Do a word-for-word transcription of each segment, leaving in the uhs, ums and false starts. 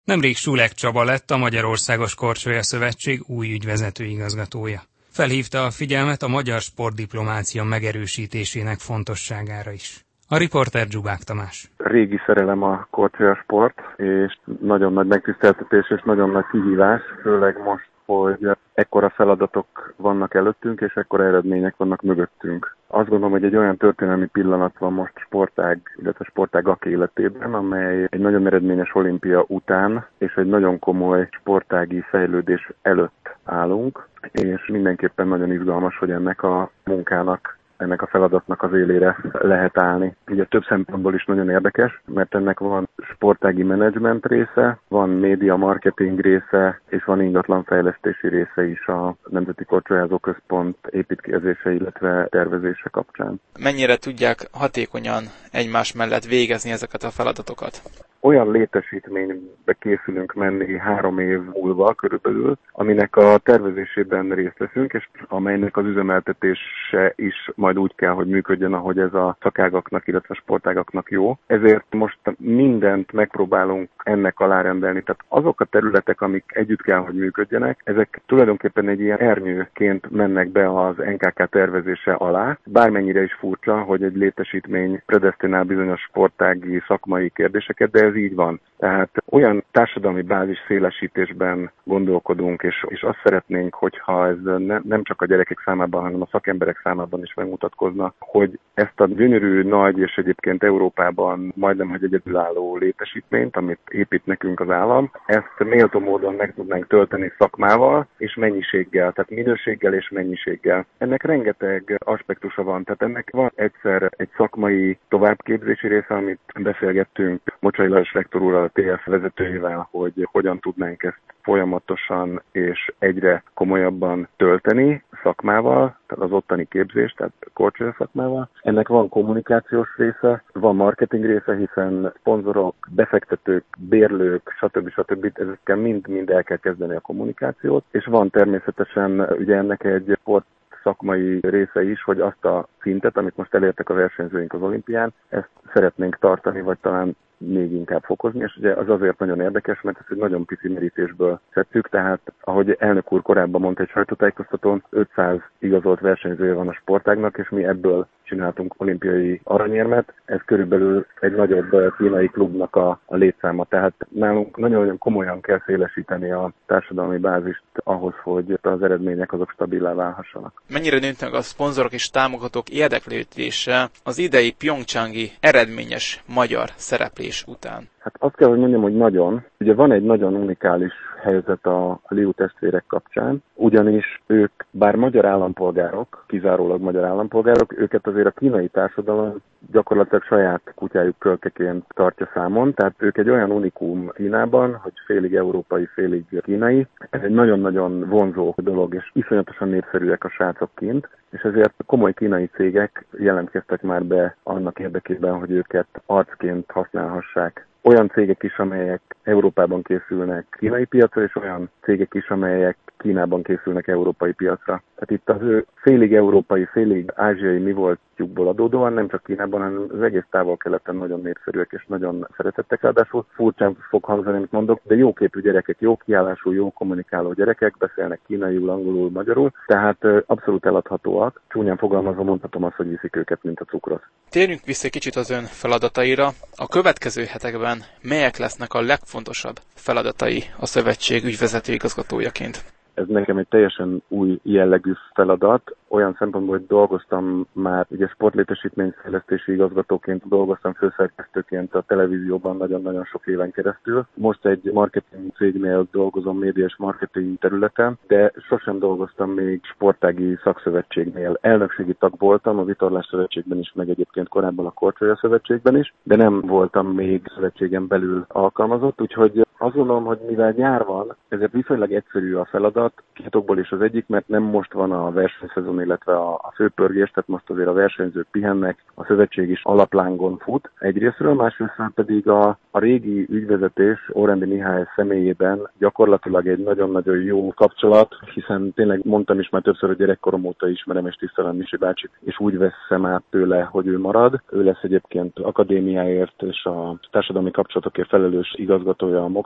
Nemrég Sulek Csaba lett a Magyarországos Korcsolya Szövetség új ügyvezető igazgatója. Felhívta a figyelmet a magyar sportdiplomácia megerősítésének fontosságára is. A riporter Zsubák Tamás. Régi szerelem a korcsolya sport, és nagyon nagy megtiszteltetés és nagyon nagy kihívás, főleg most, hogy ekkora feladatok vannak előttünk, és ekkora eredmények vannak mögöttünk. Azt gondolom, hogy egy olyan történelmi pillanat van most sportág, illetve sportágak életében, amely egy nagyon eredményes olimpia után, és egy nagyon komoly sportági fejlődés előtt állunk, és mindenképpen nagyon izgalmas, hogy ennek a munkának, ennek a feladatnak az élére lehet állni. Ugye több szempontból is nagyon érdekes, mert ennek van sportági menedzsment része, van média marketing része, és van ingatlanfejlesztési része is a Nemzeti Korcsolyázó Központ építkezése, illetve tervezése kapcsán. Mennyire tudják hatékonyan egymás mellett végezni ezeket a feladatokat? Olyan létesítménybe készülünk menni három év múlva körülbelül, aminek a tervezésében részt veszünk, és amelynek az üzemeltetése is majd úgy kell, hogy működjön, ahogy ez a szakágaknak, illetve a sportágaknak jó. Ezért most mindent megpróbálunk ennek alárendelni. Tehát azok a területek, amik együtt kell, hogy működjenek, ezek tulajdonképpen egy ilyen ernyőként mennek be az en ká ká tervezése alá. Bármennyire is furcsa, hogy egy létesítmény predesztinál bizonyos sportági, szakmai kérdéseket, de ez így van. Tehát olyan társadalmi bázis szélesítésben gondolkodunk, és, és azt szeretnénk, hogyha ez ne, nem csak a gyerekek számában, hanem a szakemberek számában is megmutatkozna, hogy ezt a gyönyörű, nagy és egyébként Európában majdnem, hogy egyedülálló létesítményt, amit épít nekünk az állam, ezt méltó módon meg tudnánk tölteni szakmával és mennyiséggel, tehát minőséggel és mennyiséggel. Ennek rengeteg aspektusa van, tehát ennek van egyszer egy szakmai továbbképzési része, amit beszélgettünk Mocsai Lajos rektor úrral, a té ef vezetőjével, hogy hogyan tudnánk ezt folyamatosan és egyre komolyabban tölteni szakmával, tehát az ottani képzést, tehát korcsolya szakmával. Ennek van kommunikációs része, van marketing része, hiszen szponzorok, befektetők, bérlők, stb. stb. Ezekkel mind-mind el kell kezdeni a kommunikációt, és van természetesen ugye ennek egy sport szakmai része is, hogy azt a szintet, amit most elértek a versenyzőink az olimpián, ezt szeretnénk tartani, vagy talán még inkább fokozni, és ugye az azért nagyon érdekes, mert ezt egy nagyon pici merítésből szedtük, tehát ahogy elnök úr korábban mondta egy sajtótájékoztatón, ötszáz igazolt versenyzője van a sportágnak, és mi ebből csináltunk olimpiai aranyérmet, ez körülbelül egy nagyobb kínai klubnak a, a létszáma, tehát nálunk nagyon komolyan kell szélesíteni a társadalmi bázist ahhoz, hogy az eredmények azok stabilá válhassanak. Mennyire nőtt meg a szponzorok és támogatók érdeklődése az idei pjongcsangi eredményes magyar szereplés után? Hát azt kell, hogy mondjam, hogy nagyon. Ugye van egy nagyon unikális helyzet a Liu testvérek kapcsán, ugyanis ők, bár magyar állampolgárok, kizárólag magyar állampolgárok, őket azért a kínai társadalom gyakorlatilag saját kutyájuk kölkeként tartja számon, tehát ők egy olyan unikum Kínában, hogy félig európai, félig kínai. Ez egy nagyon-nagyon vonzó dolog, és iszonyatosan népszerűek a srácok kint, és ezért komoly kínai cégek jelentkeztek már be annak érdekében, hogy őket arcként használhassák. Olyan cégek is, amelyek Európában készülnek kínai piacra, és olyan cégek is, amelyek Kínában készülnek európai piacra. Tehát itt az ő félig európai, félig ázsiai mi voltjukból adódóan, nem csak Kínában, hanem az egész távol-keleten nagyon népszerűek és nagyon szeretettek. Ráadásul furcsán fog hangzani, amit mondok, de jóképű gyerekek, jó kiállású, jó kommunikáló gyerekek, beszélnek kínaiul, angolul, magyarul, tehát abszolút eladhatóak. Csúnyán fogalmazva mondhatom azt, hogy viszik őket, mint a cukrot. Térjünk vissza egy kicsit az ön feladataira. A következő hetekben melyek lesznek a legfontosabb feladatai a szövetség ügyvezető igazgatójaként? Ez nekem egy teljesen új jellegű feladat. Olyan szempontból, hogy dolgoztam már ugye sportlétesítményfejlesztési igazgatóként, dolgoztam főszerkesztőként a televízióban nagyon-nagyon sok éven keresztül. Most egy marketing cégnél dolgozom média és marketing területen, de sosem dolgoztam még sportági szakszövetségnél. Elnökségi tag voltam a Vitorlás Szövetségben is, meg egyébként korábban a Korcsolya Szövetségben is, de nem voltam még szövetségen belül alkalmazott, úgyhogy azt gondolom, hogy mivel nyár van, ezért viszonylag egyszerű a feladat, két okból is az egyik, mert nem most van a versenyszezon, illetve a, a főpörgés, tehát most azért a versenyzők pihennek, a szövetség is alaplángon fut egyrésztről, másrésztről pedig a, a régi ügyvezetés Órendi Mihály személyében gyakorlatilag egy nagyon-nagyon jó kapcsolat, hiszen tényleg mondtam is már többször, hogy gyerekkorom óta ismerem és tisztelem Misi bácsit, és úgy veszem át tőle, hogy ő marad. Ő lesz egyébként akadémiáért és a társadalmi kapcsolatokért felelős igazgatója a MOX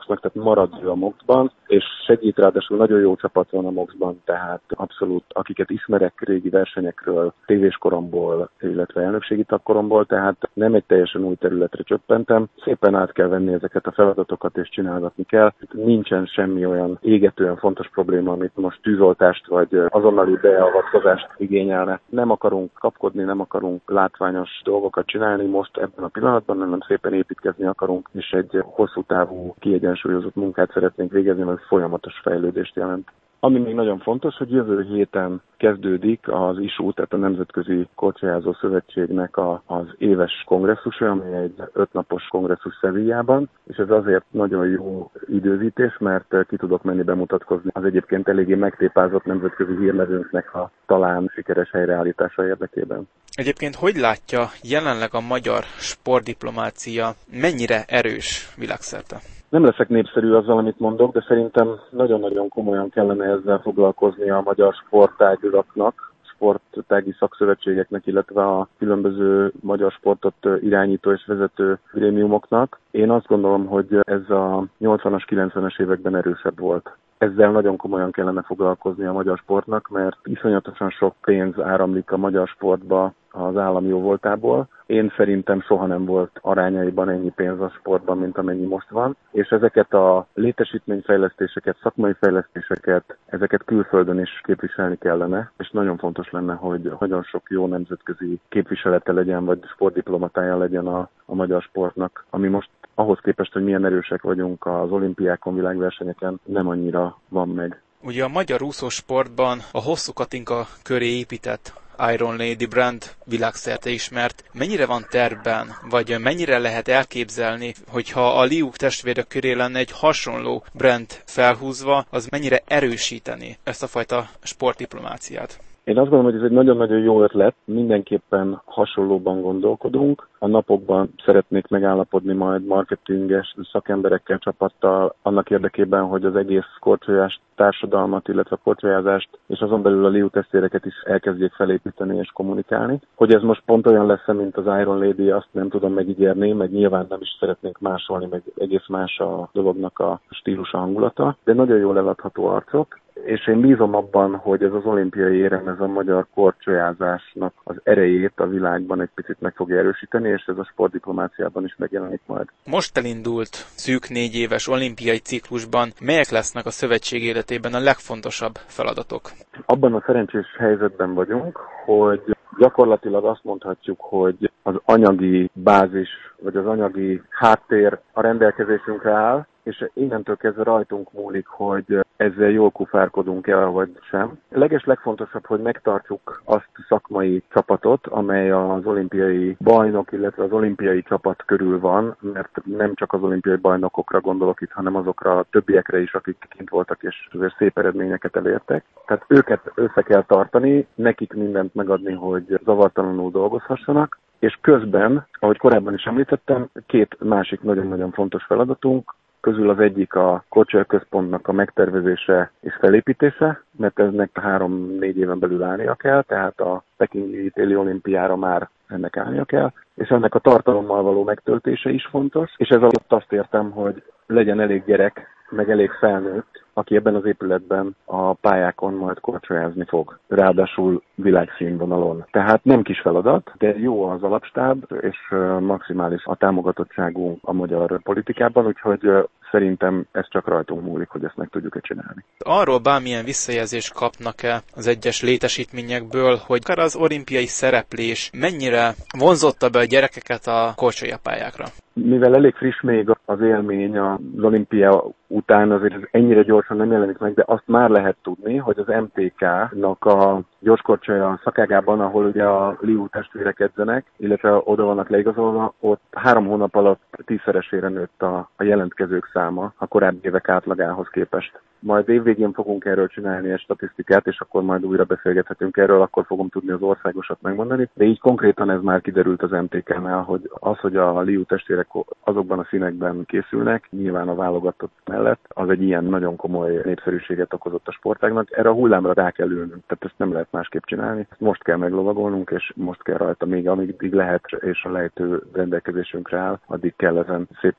Moxnak, tehát marad ő a Moxban, és segít, ráadásul nagyon jó csapat van a Moxban, tehát abszolút, akiket ismerek régi versenyekről, tévés koromból, illetve elnökségi tagkoromból, tehát nem egy teljesen új területre csöppentem. Szépen át kell venni ezeket a feladatokat, és csinálgatni kell. Nincsen semmi olyan égetően fontos probléma, amit most tűzoltást vagy azonnali beavatkozást igényelne. Nem akarunk kapkodni, nem akarunk látványos dolgokat csinálni most ebben a pillanatban, hanem szépen építkezni akarunk, és egy hosszú távú, kiegyensúlyozott munkát szeretnénk végezni, mert folyamatos fejlődést jelent. Ami még nagyon fontos, hogy jövő héten kezdődik az I S U, tehát a Nemzetközi Korcsolyázó Szövetségnek a, az éves kongresszusa, ami egy ötnapos kongresszus Sevillában, és ez azért nagyon jó időzítés, mert ki tudok menni bemutatkozni az egyébként eléggé megtépázott nemzetközi hírnevünknek a talán sikeres helyreállítása érdekében. Egyébként hogy látja jelenleg a magyar sportdiplomácia mennyire erős világszerte? Nem leszek népszerű azzal, amit mondok, de szerintem nagyon-nagyon komolyan kellene ezzel foglalkozni a magyar sportágaknak, sportági szakszövetségeknek, illetve a különböző magyar sportot irányító és vezető grémiumoknak. Én azt gondolom, hogy ez a nyolcvanas, kilencvenes években erősebb volt. Ezzel nagyon komolyan kellene foglalkozni a magyar sportnak, mert iszonyatosan sok pénz áramlik a magyar sportba az állam jóvoltából. Én szerintem soha nem volt arányaiban ennyi pénz a sportban, mint amennyi most van, és ezeket a létesítményfejlesztéseket, szakmai fejlesztéseket, ezeket külföldön is képviselni kellene, és nagyon fontos lenne, hogy nagyon sok jó nemzetközi képviselete legyen, vagy sportdiplomatája legyen a, a magyar sportnak, ami most ahhoz képest, hogy milyen erősek vagyunk az olimpiákon, világversenyeken, nem annyira van meg. Ugye a magyar úszósportban a hosszú Katinka köré épített Iron Lady brand világszerte ismert. Mennyire van tervben, vagy mennyire lehet elképzelni, hogyha a Liuk testvérek köré lenne egy hasonló brand felhúzva, az mennyire erősíteni ezt a fajta sportdiplomáciát? Én azt gondolom, hogy ez egy nagyon-nagyon jó ötlet, mindenképpen hasonlóban gondolkodunk. A napokban szeretnék megállapodni majd marketinges szakemberekkel, csapattal, annak érdekében, hogy az egész korcsolyás társadalmat, illetve a korcsolyázást, és azon belül a Liu testvéreket is elkezdjék felépíteni és kommunikálni. Hogy ez most pont olyan lesz, mint az Iron Lady, azt nem tudom megígérni, meg nyilván nem is szeretnénk másolni, meg egész más a dolognak a stílusa, hangulata, de nagyon jól eladható arcok. És én bízom abban, hogy ez az olimpiai érem, ez a magyar korcsolyázásnak az erejét a világban egy picit meg fogja erősíteni, és ez a sportdiplomáciában is megjelenik majd. Most elindult szűk négy éves olimpiai ciklusban melyek lesznek a szövetség életében a legfontosabb feladatok? Abban a szerencsés helyzetben vagyunk, hogy gyakorlatilag azt mondhatjuk, hogy az anyagi bázis, vagy az anyagi háttér a rendelkezésünkre áll, és innentől kezdve rajtunk múlik, hogy ezzel jól kufárkodunk-e, vagy sem. Leges legfontosabb, hogy megtartsuk azt a szakmai csapatot, amely az olimpiai bajnok, illetve az olimpiai csapat körül van, mert nem csak az olimpiai bajnokokra gondolok itt, hanem azokra a többiekre is, akik kint voltak, és azért szép eredményeket elértek. Tehát őket össze kell tartani, nekik mindent megadni, hogy zavartalanul dolgozhassanak, és közben, ahogy korábban is említettem, két másik nagyon-nagyon fontos feladatunk, közül az egyik a korcsolyaközpontnak a megtervezése és felépítése, mert eznek három-négy éven belül állnia kell, tehát a pekingi téli olimpiára már ennek állnia kell, és ennek a tartalommal való megtöltése is fontos, és ez alatt azt értem, hogy legyen elég gyerek, meg elég felnőtt, aki ebben az épületben a pályákon majd korcsolyázni fog, ráadásul világszínvonalon. Tehát nem kis feladat, de jó az alapstáb, és maximális a támogatottságunk a magyar politikában, úgyhogy szerintem ez csak rajtunk múlik, hogy ezt meg tudjuk-e csinálni. Arról bármilyen visszajelzést kapnak-e az egyes létesítményekből, hogy akár az olimpiai szereplés mennyire vonzotta be a gyerekeket a korcsolyapályákra? Mivel elég friss még az élmény az olimpia után, azért ez ennyire gyorsan nem jelenik meg, de azt már lehet tudni, hogy az em té ká-nak a gyorskorcsolya szakágában, ahol ugye a Liu testvérek edzenek, illetve oda vannak leigazolva, ott három hónap alatt tízszeresére nőtt a, a jelentkezők száma a korábbi évek átlagához képest. Majd évvégén fogunk erről csinálni egy statisztikát, és akkor majd újra beszélgethetünk erről, akkor fogom tudni az országosat megmondani. De így konkrétan ez már kiderült az em té ká-nál, hogy az, hogy a Liu testvérek azokban a színekben készülnek, nyilván a válogatott mellett, az egy ilyen nagyon komoly népszerűséget okozott a sportágnak. Erre a hullámra rá kell ülnünk, tehát ezt nem lehet másképp csinálni. Most kell meglovagolnunk, és most kell rajta még amíg lehet, és a lehető rendelkezésünkre áll, addig kell ezen szépen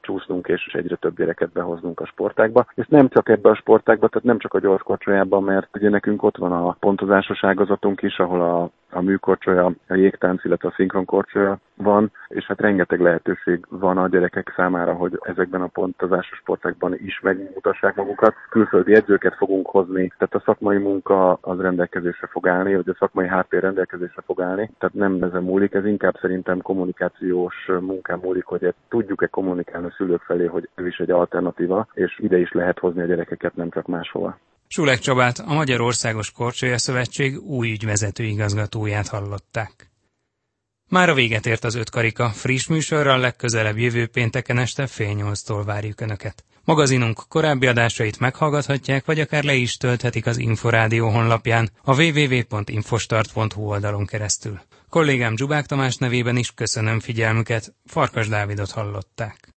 csúsznunk, és egyre több gyereket behoznunk a sportágba. És nem csak ebbe a sportágba, tehát nem csak a gyorskorcsolyában, mert ugye nekünk ott van a pontozásos ágazatunk is, ahol a a műkorcsolya, a jégtánc, illetve a szinkronkorcsolya van, és hát rengeteg lehetőség van a gyerekek számára, hogy ezekben a pontozásos sportákban is megmutassák magukat. Külföldi edzőket fogunk hozni, tehát a szakmai munka az rendelkezésre fog állni, vagy a szakmai háttér rendelkezésre fog állni, tehát nem ezen múlik, ez inkább szerintem kommunikációs munkán múlik, hogy tudjuk-e kommunikálni a szülők felé, hogy ez is egy alternatíva, és ide is lehet hozni a gyerekeket, nem csak máshova. Sulek Csabát, a Magyar Országos Korcsolya Szövetség új ügyvezető igazgatóját hallották. Már a véget ért az öt karika, friss műsorral legközelebb jövő pénteken este fél nyolctól várjuk Önöket. Magazinunk korábbi adásait meghallgathatják, vagy akár le is tölthetik az Inforádió honlapján, a double-u double-u double-u pont infostart pont hu oldalon keresztül. Kollégám Zsubák Tamás nevében is köszönöm figyelmüket, Farkas Dávidot hallották.